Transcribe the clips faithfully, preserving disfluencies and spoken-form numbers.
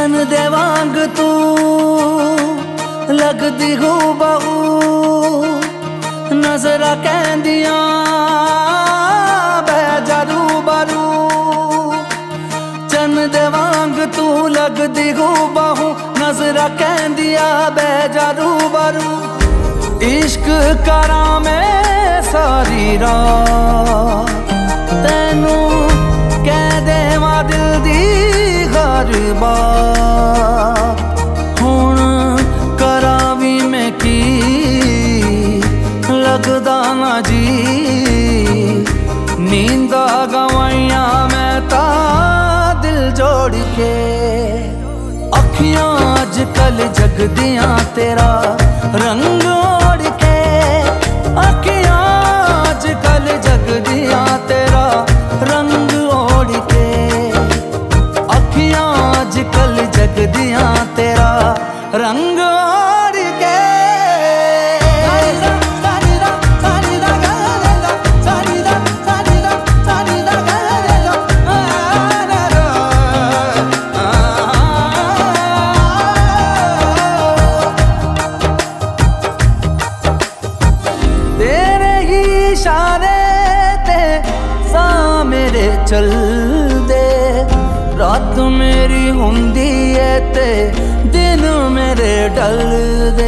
चन दे वांग तू लगदी हू बहू, नजरा कहंदियां बह जा रूबरू। चन दे वांग तू लगदी हू बहू, नजरा कहंदियां बह जा रूबरू। इश्क करा मैं सारी रात, तैनू कह देवां दिल दी हर बात। हुण करा भी मैं की लगदा ना जी, नींदा गवाइयां मैं ता दिल जोड़ के। अखियां अजकल जगदियां तेरा रंग ओढ़ के, अखियां अजकल जगदियां तेरा रंग ओढ़ के। अखियां अजकल जगदियां तेरा रंग ओढ़ के। तेरे ही इशारे ते सा मेरे चल दे, रात मेरी हुंदी है ते दिन मेरे ढल दे।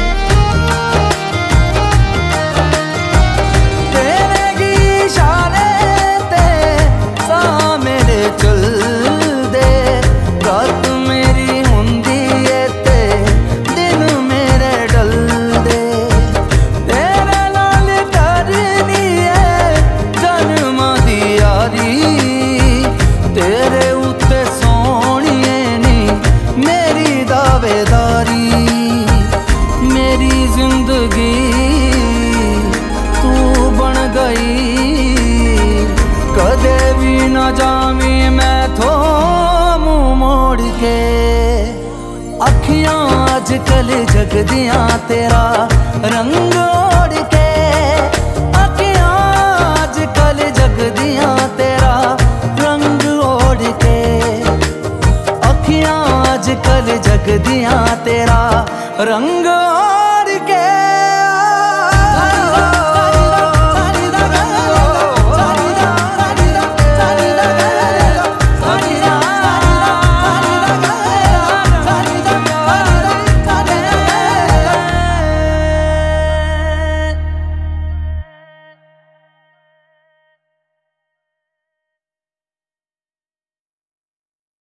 तेरे ही इशारे ते सा मेरे चल दे, रात मेरी हुंदी है ते दिन मेरे ढल दे। तेरे नाल करनी है जन्मां दी यारी, तेरे उत्ते सोहणिए नी मेरी दावेदारी। मेरी जिंदगी तू बन गई, कदे भी ना जावी मैं थो मुंह मोड़ के। अखियां अजकल जगदियां तेरा रंग ओढ़ के, अखियां अजकल जगदियां तेरा रंग ओढ़ के। अखियां अजकल जगदियां तेरा रंग